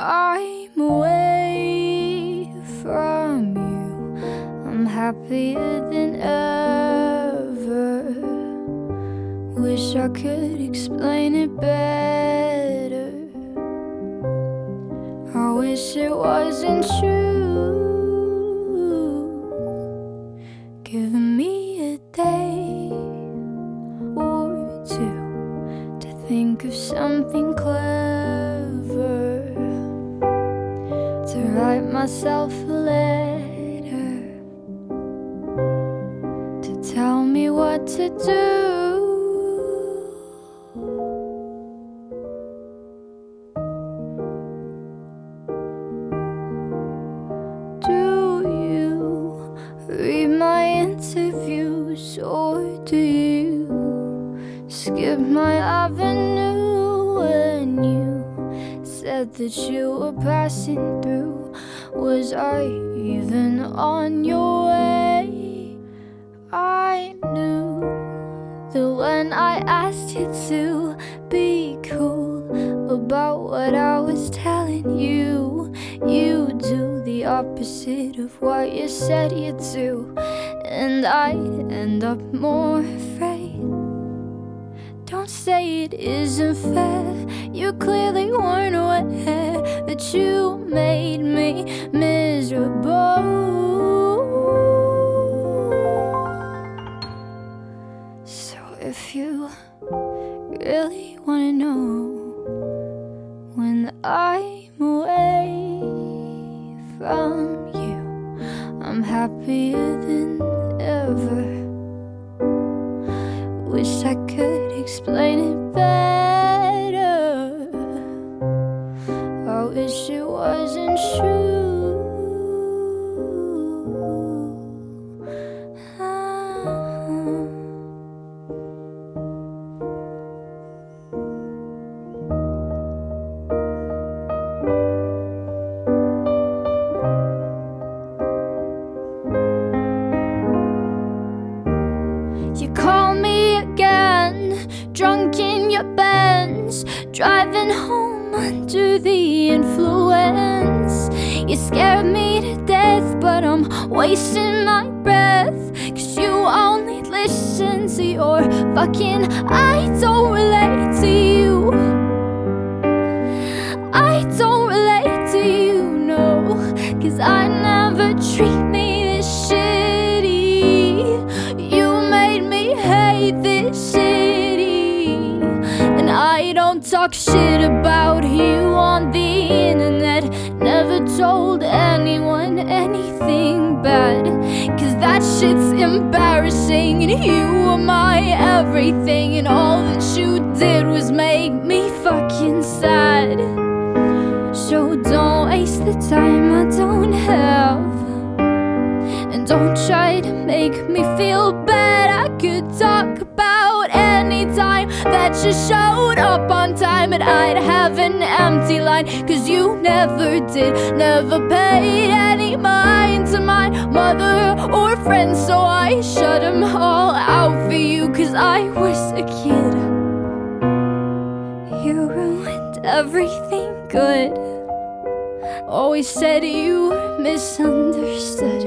I'm away from you, I'm happier than ever. Wish I could explain it better. I wish it wasn't true. Give me a day or two to think of something clever, to write myself a letter, to tell me what to do. Do you read my interviews, or do you skip my avenue when you said that you were passing through? Was I even on your way? I knew that when I asked you to be cool about what I was telling you, you do the opposite of what you said you'd do, and I'd end up more afraid. Don't say it isn't fair, you clearly weren't aware that you made me miserable. So if you really wanna know when I'm away from you, I'm happier than ever. Wish I could explain it better. I wish it wasn't true. You call me again, drunk in your Benz, driving home under the influence. You scared me to death, but I'm wasting my breath, 'cause you only listen to your fucking I don't relate to you. I don't relate to you, no, 'cause I never treat me this shitty. You made me hate this city, and I don't talk shit about you on the internet. Never told anyone anything bad, 'cause that shit's embarrassing, and you were my everything, and all that you did was make me fucking sad. So don't waste the time I don't have, and don't try to make me feel bad. I could talk about any time that you showed up on time, and I'd have an empty line, 'cause you never did, never paid any mind to my mother or friends. So I shut them all out for you, 'cause I was a kid. You ruined everything good, always said you were misunderstood,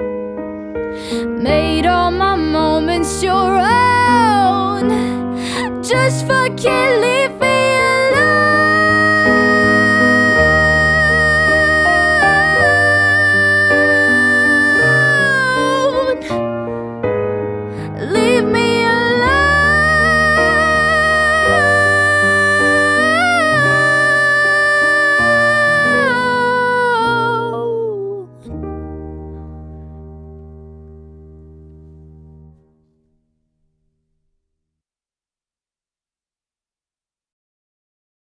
made all my moments your own. Just fucking leave